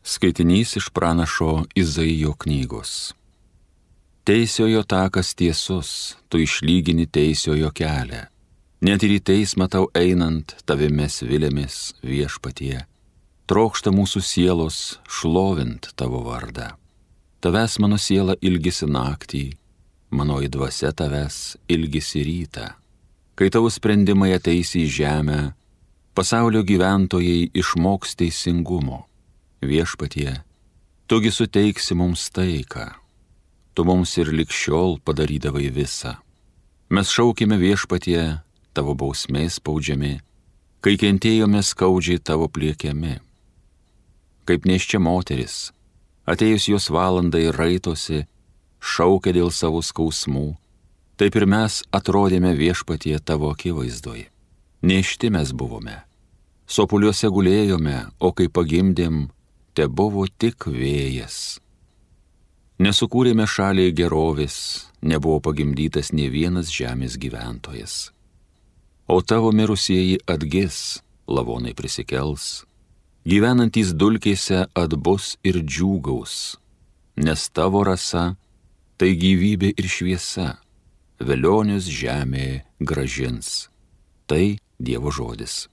Skaitinys iš pranašo Izaijo knygos. Teisiojo takas tiesus, tu išlygini teisiojo kelią. Net ir į teismą tau einant, tavimės vilėmis viešpatie. Trokšta mūsų sielos šlovint tavo vardą. Tavęs mano siela ilgisi naktį, manoji dvasia tavęs ilgisi rytą. Kai tavo sprendimai ateis į žemę, pasaulio gyventojai išmoks teisingumo. Viešpatie, tugi suteiksi mums taiką. Tu mums ir ligšiol padarydavai visą. Mes šaukime viešpatie, tavo bausmės spaudžiami, kai kentėjome skaudžiai tavo pliekiami. Kaip nėščia moteris, atėjus jos valandai raitosi, šaukia dėl savo skausmų, taip ir mes atrodėme viešpatie tavo akivaizdoje. Nėšti mes buvome, sopuliuose gulėjome, o kai pagimdėm, te buvo tik vėjas. Nesukūrėme šaliai gerovės, nebuvo pagimdytas nė vienas žemės gyventojas. O tavo mirusieji atgis, lavonai prisikels, gyvenantys dulkėse atbus ir džiūgaus, nes tavo rasa tai gyvybė ir šviesa, velionius žemė gražins. Tai Dievo žodis.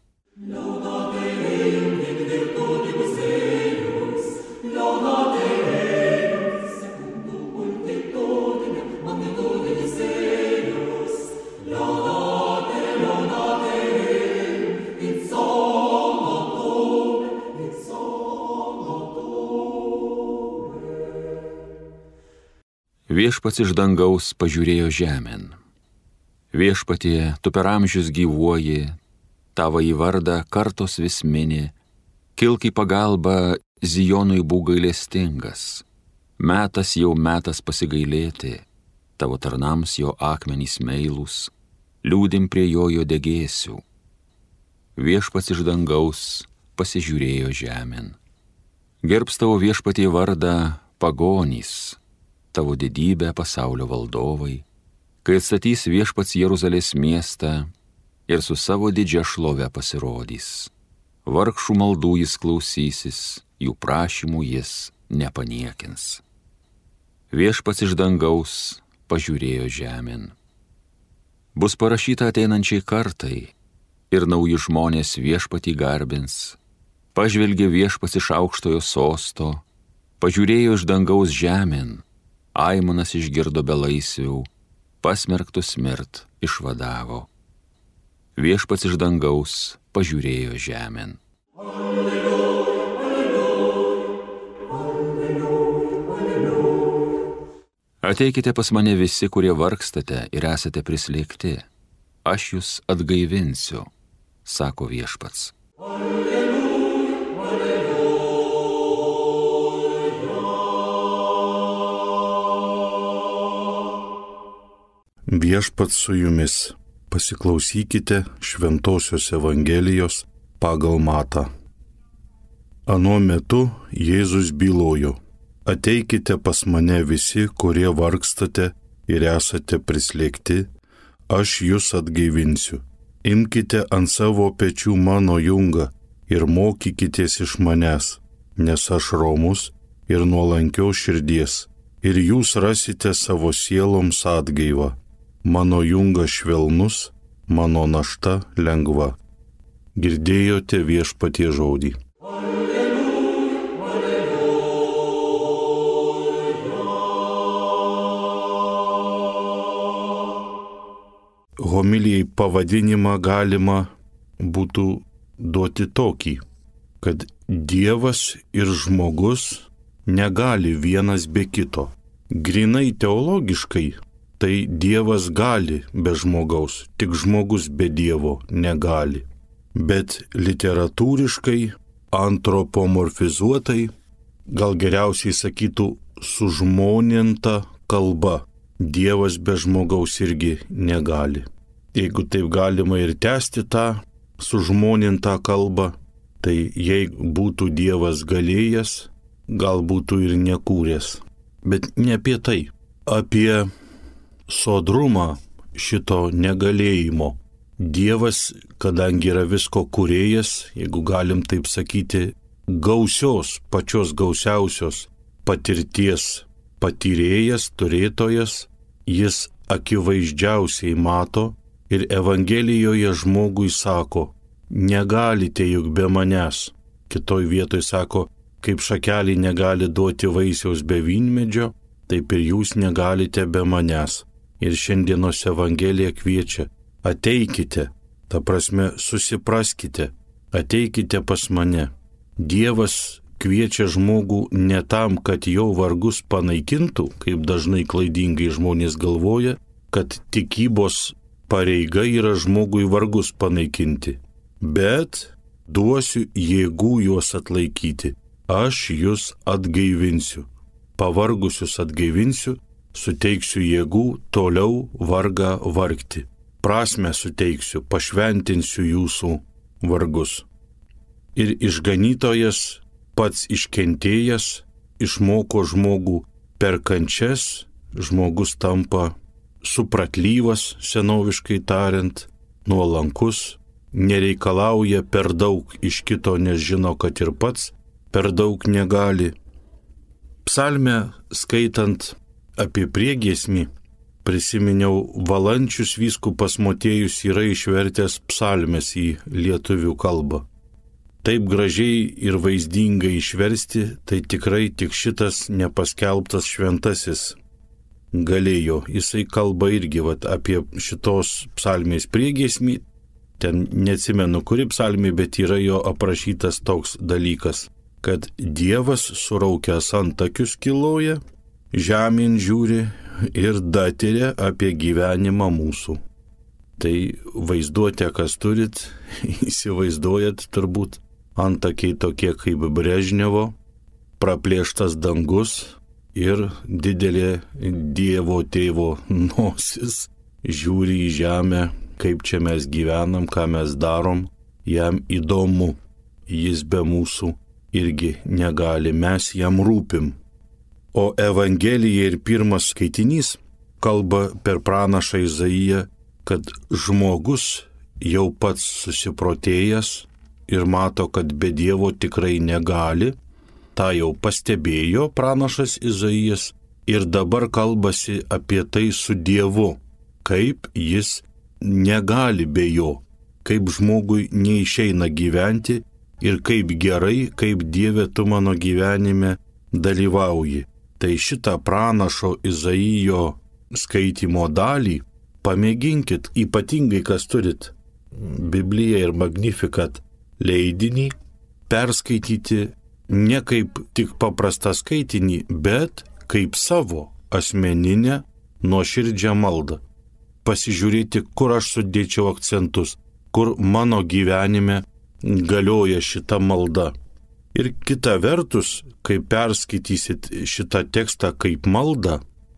Viešpats iš dangaus pažiūrėjo žemėn. Viešpatie, tu per amžius gyvuoji, tavo į vardą kartos vis mini, kilk į pagalbą Zijonui būk gailestingas. Metas jau metas pasigailėti, tavo tarnams jo akmenys meilūs, liūdim prie jo degėsių. Viešpats iš dangaus pasižiūrėjo žemėn. Gerbs tavo viešpatie vardą pagonys, tavo didybę pasaulio valdovai, kai atstatys viešpats Jeruzalės miestą ir su savo didžia šlove pasirodys. Vargšų maldų jis klausysis, jų prašymų jis nepaniekins. Viešpats iš dangaus pažiūrėjo žemėn. Bus parašyta ateinančiai kartai ir nauji žmonės viešpatį garbins. Pažvelgė viešpats iš aukštojo sosto, pažiūrėjo iš dangaus žemėn, aimanas išgirdo belaisvių, pasmerktus mirt išvadavo. Viešpats iš dangaus pažiūrėjo žemėn. Alleluja, alleluja, alleluja. Ateikite pas mane visi, kurie vargstate ir esate prislėgti. Aš jūs atgaivinsiu, sako viešpats. Viešpats su jumis, pasiklausykite Šventosios Evangelijos pagal Matą. Anuo metu Jėzus bylojo: ateikite pas mane visi, kurie vargstate ir esate prislėgti, aš jūs atgaivinsiu. Imkite ant savo pečių mano jungą ir mokykitės iš manęs, nes aš romus ir nuolankios širdies, ir jūs rasite savo sieloms atgaivą. Mano jungas švelnus, mano našta lengva. Girdėjote viešpatie žodį. Alleluja, alleluja. Homilijai pavadinimą galima būtų duoti tokį, kad Dievas ir žmogus negali vienas be kito. Grinai teologiškai, tai Dievas gali be žmogaus, tik žmogus be Dievo negali. Bet literatūriškai, antropomorfizuotai, gal geriausiai sakytų sužmoninta kalba, Dievas be žmogaus irgi negali. Jeigu taip galima ir tęsti tą sužmonintą kalbą, tai jei būtų Dievas galėjęs, gal būtų ir nekūręs. Bet ne apie tai, apie sodrumą šito negalėjimo. Dievas, kadangi yra visko kūrėjas, jeigu galim taip sakyti, pačios gausiausios patirties patyrėjas, turėtojas, jis akivaizdžiausiai mato ir Evangelijoje žmogui sako, negalite juk be manęs. Kitoj vietoj sako, kaip šakelį negali duoti vaisiaus be vynmedžio, taip ir jūs negalite be manęs. Ir šiandienos Evangelija kviečia, ateikite, ta prasme susipraskite, ateikite pas mane. Dievas kviečia žmogų ne tam, kad jo vargus panaikintų, kaip dažnai klaidingai žmonės galvoja, kad tikybos pareiga yra žmogui vargus panaikinti, bet duosiu jėgų juos atlaikyti. Aš jūs atgaivinsiu, pavargusius atgaivinsiu, suteiksiu jėgų toliau vargą vargti. Prasmę suteiksiu, pašventinsiu jūsų vargus. Ir išganytojas, pats iškentėjęs, išmoko žmogų per kančias, žmogus tampa supratlyvas, senoviškai tariant, nuolankus, nereikalauja per daug iš kito, nes žino, kad ir pats per daug negali. Psalmę skaitant apie priegiesmį, prisiminiau, Valančius vyskupas Motiejus yra išvertęs psalmes į lietuvių kalbą. Taip gražiai ir vaizdingai išversti, tai tikrai tik šitas nepaskelbtas šventasis galėjo. Jisai kalba irgi apie šitos psalmės priegiesmį, ten neatsimenu, kuri psalmė, bet yra jo aprašytas toks dalykas, kad Dievas suraukęs antakius kiloja, žemyn žiūri ir datiria apie gyvenimą mūsų. Tai vaizduotė, kas turit, įsivaizduojat turbūt, antakiai tokie kaip Brežnevo, praplėštas dangus ir didelė Dievo tėvo nosis žiūri į žemę, kaip čia mes gyvenam, ką mes darom, jam įdomu, jis be mūsų irgi negali, mes jam rūpim. O Evangelija ir pirmas skaitinys kalba per pranašą Izaiją, kad žmogus jau pats susiprotėjęs ir mato, kad be Dievo tikrai negali, tą jau pastebėjo pranašas Izaijas ir dabar kalbasi apie tai su Dievu, kaip jis negali be jo, kaip žmogui neišeina gyventi ir kaip gerai, kaip Dieve tu mano gyvenime dalyvauji. Tai šitą pranašo Izaijo skaitimo dalį pamėginkit, ypatingai kas turit Bibliją ir Magnificat leidinį, perskaityti ne kaip tik paprastą skaitinį, bet kaip savo asmeninę nuoširdžią maldą. Pasižiūrėti, kur aš sudėčiau akcentus, kur mano gyvenime galioja šita malda. Ir kita vertus, kai perskaitysit šitą tekstą kaip maldą,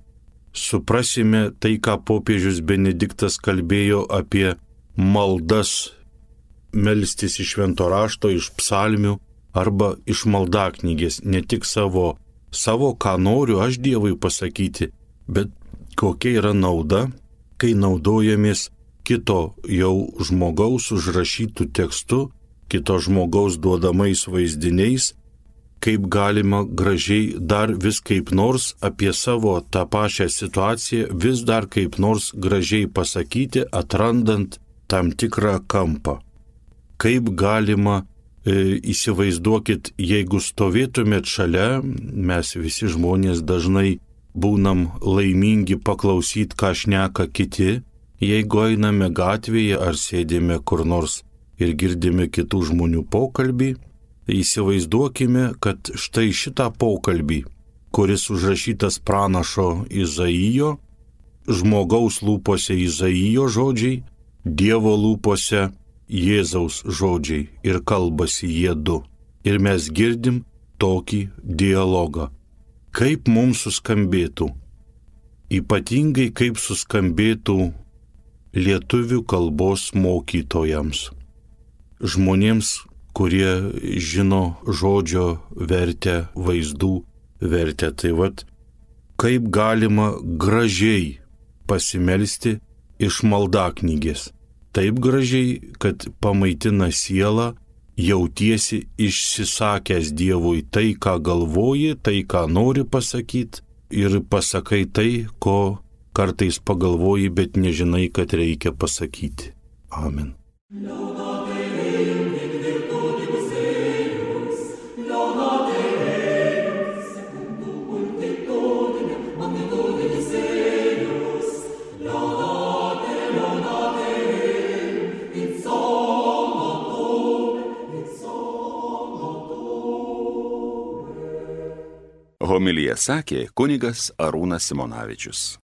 suprasime tai, ką popiežius Benediktas kalbėjo apie maldas, melstis iš švento rašto, iš psalmių arba iš maldaknygės, ne tik savo, ką noriu aš Dievui pasakyti, bet kokia yra nauda, kai naudojamės kito jau žmogaus užrašytų tekstų, kito žmogaus duodamais vaizdiniais, kaip galima gražiai dar vis kaip nors apie savo tą pačią situaciją, vis dar kaip nors gražiai pasakyti, atrandant tam tikrą kampą. Kaip galima, įsivaizduokit, jeigu stovėtumėt šalia, mes visi žmonės dažnai būnam laimingi paklausyti, ką šneka kiti, jeigu einame gatvėje ar sėdime kur nors ir girdime kitų žmonių pokalbį, įsivaizduokime, kad štai šitą pokalbį, kuris užrašytas pranašo Izaijo, žmogaus lūpose Izaijo žodžiai, Dievo lūpose Jėzaus žodžiai ir kalbasi jie du. Ir mes girdim tokį dialogą. Kaip mums suskambėtų, ypatingai kaip suskambėtų lietuvių kalbos mokytojams, žmonėms, kurie žino žodžio vertę, vaizdų vertę. Tai kaip galima gražiai pasimelsti iš maldaknygės. Taip gražiai, kad pamaitina sielą jautiesi išsisakęs Dievui tai, ką galvoji, tai, ką nori pasakyti ir pasakai tai, ko kartais pagalvoji, bet nežinai, kad reikia pasakyti. Amen. Homiliją sakė kunigas Arūnas Simonavičius.